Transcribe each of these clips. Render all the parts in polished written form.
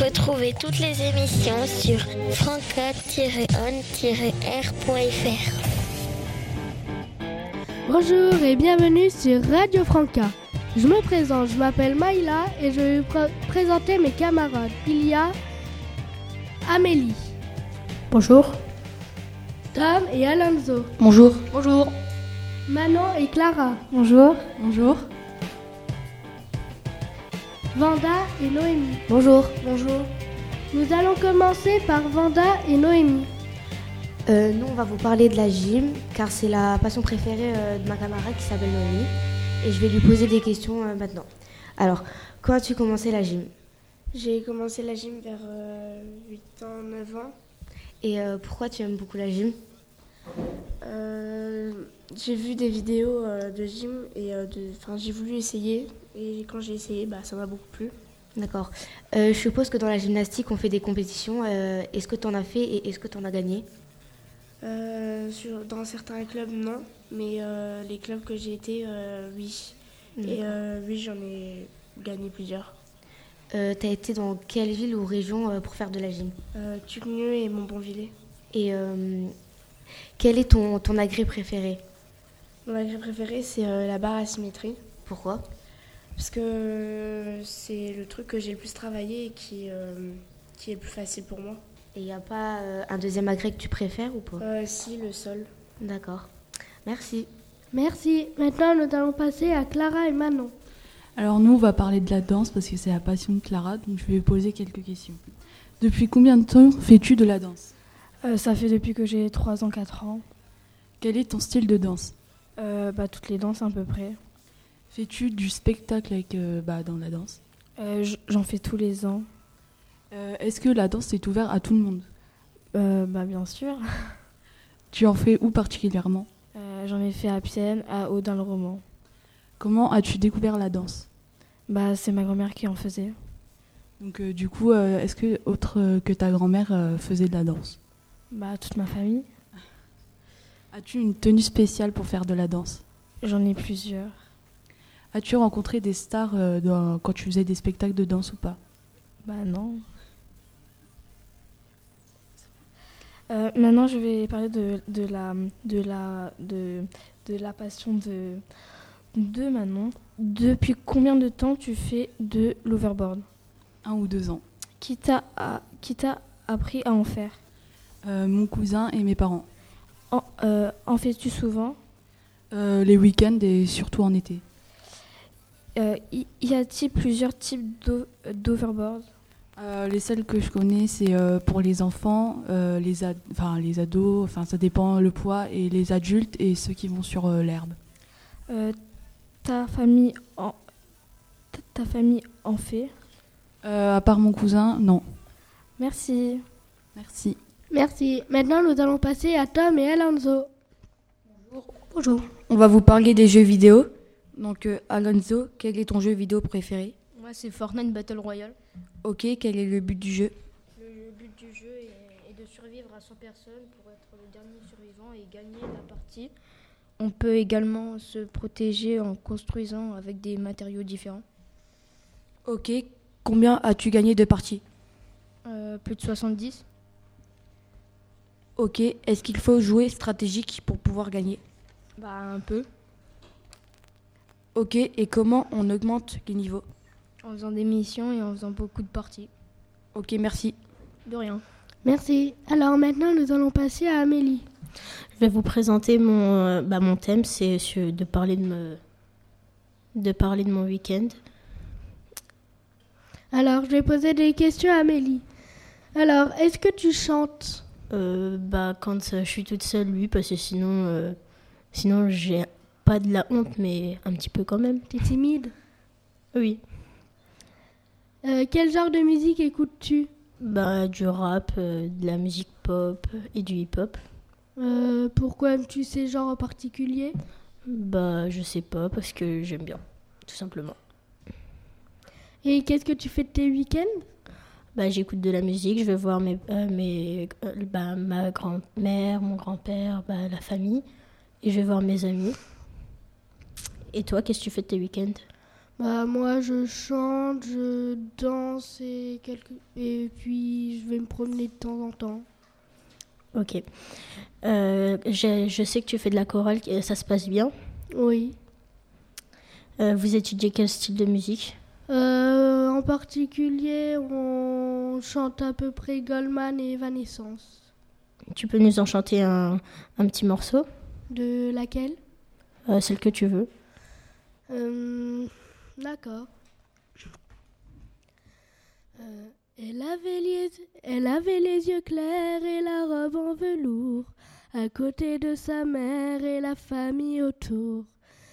Retrouvez toutes les émissions sur franca-on-r.fr. Bonjour et bienvenue sur Radio Franca. Je me présente, je m'appelle Maïla et je vais vous présenter mes camarades. Il y a Amélie. Bonjour. Tom et Alonso. Bonjour. Bonjour. Manon et Clara. Bonjour. Bonjour. Vanda et Noémie. Bonjour. Bonjour. Nous allons commencer par Vanda et Noémie. Nous, on va vous parler de la gym, car c'est la passion préférée de ma camarade qui s'appelle Noémie. Et je vais lui poser des questions maintenant. Alors, quand as-tu commencé la gym ? J'ai commencé la gym vers 8 ans, 9 ans. Et pourquoi tu aimes beaucoup la gym ? J'ai vu des vidéos de gym et j'ai voulu essayer. Et quand j'ai essayé, ça m'a beaucoup plu. D'accord. Je suppose que dans la gymnastique, on fait des compétitions. Est-ce que tu en as fait et est-ce que tu en as gagné ? Dans certains clubs, non. Mais les clubs que j'ai été, oui. Et oui, j'en ai gagné plusieurs. T'as été dans quelle ville ou région pour faire de la gym ? Tucmieu et Montbonvillers. Et quel est ton agrès préféré ? Mon agrès préféré, c'est la barre à symétrie. Pourquoi ? Parce que c'est le truc que j'ai le plus travaillé et qui est le plus facile pour moi. Et il n'y a pas un deuxième agrès que tu préfères ou pas ? Si, le sol. D'accord. Merci. Merci. Maintenant, nous allons passer à Clara et Manon. Alors nous, on va parler de la danse parce que c'est la passion de Clara, donc je vais poser quelques questions. Depuis combien de temps fais-tu de la danse ? Ça fait depuis que j'ai 3 ans, 4 ans. Quel est ton style de danse ? Toutes les danses à peu près. Fais-tu du spectacle dans la danse ? J'en fais tous les ans. Est-ce que la danse est ouverte à tout le monde ? Bien sûr. Tu en fais où particulièrement ? J'en ai fait à Pienne, à Audun-le-Roman. Comment as-tu découvert la danse ? C'est ma grand-mère qui en faisait. Donc du coup, est-ce que autre que ta grand-mère faisait de la danse ? Toute ma famille. As-tu une tenue spéciale pour faire de la danse ? J'en ai plusieurs. As-tu rencontré des stars quand tu faisais des spectacles de danse ou pas ? Non. Maintenant, je vais parler de la passion de Manon. Depuis combien de temps tu fais de l'overboard ? 1 ou 2 ans. Qui t'a appris à en faire ? Mon cousin et mes parents. En fais-tu souvent ? Les week-ends et surtout en été. Y a-t-il plusieurs types d'overboard ? Les seuls que je connais, c'est pour les enfants, les ados, ça dépend le poids, et les adultes et ceux qui vont sur l'herbe. Ta famille en fait ? À part mon cousin, non. Merci. Merci. Merci. Maintenant, nous allons passer à Tom et Alonso. Bonjour. On va vous parler des jeux vidéo. Donc, Alonso, quel est ton jeu vidéo préféré ? Moi, c'est Fortnite Battle Royale. Ok, quel est le but du jeu ? Le but du jeu est de survivre à 100 personnes pour être le dernier survivant et gagner la partie. On peut également se protéger en construisant avec des matériaux différents. Ok, combien as-tu gagné de parties ? Plus de 70. Ok, est-ce qu'il faut jouer stratégique pour pouvoir gagner ? Un peu. Ok, et comment on augmente les niveaux ? En faisant des missions et en faisant beaucoup de parties. Ok, merci. De rien. Merci. Alors maintenant, nous allons passer à Amélie. Je vais vous présenter mon thème, c'est de parler de mon week-end. Alors, je vais poser des questions à Amélie. Alors, est-ce que tu chantes ? Quand je suis toute seule, oui, parce que sinon j'ai pas de la honte, mais un petit peu quand même. T'es timide ? Oui. Quel genre de musique écoutes-tu ? Du rap, de la musique pop et du hip-hop. Pourquoi aimes-tu ces genres en particulier ? Je sais pas, parce que j'aime bien, tout simplement. Et qu'est-ce que tu fais de tes week-ends ? J'écoute de la musique, je vais voir ma grand-mère, mon grand-père, la famille, et je vais voir mes amis. Et toi, qu'est-ce que tu fais de tes week-ends ? Moi, je chante, je danse et puis je vais me promener de temps en temps. Ok. Je sais que tu fais de la chorale, ça se passe bien. Oui. Vous étudiez quel style de musique? En particulier, on chante à peu près Goldman et Evanescence. Tu peux nous en chanter un petit morceau? De laquelle? Celle que tu veux. D'accord. Elle avait les yeux clairs et la robe en velours, à côté de sa mère et la famille autour.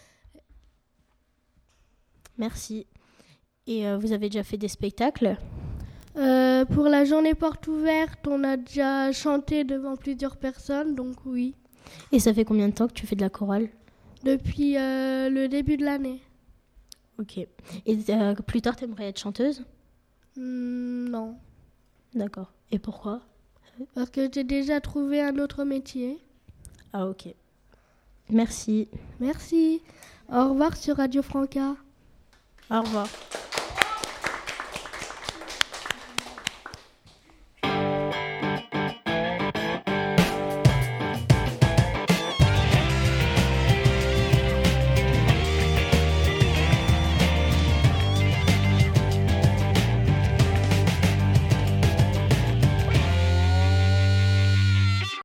Merci. Et vous avez déjà fait des spectacles? Pour la journée porte ouverte, on a déjà chanté devant plusieurs personnes, donc oui. Et ça fait combien de temps que tu fais de la chorale? Depuis le début de l'année. Ok. Et plus tard, t'aimerais être chanteuse? Non. D'accord. Et pourquoi? Parce que j'ai déjà trouvé un autre métier. Ah ok. Merci. Merci. Au revoir sur Radio Franca. Au revoir.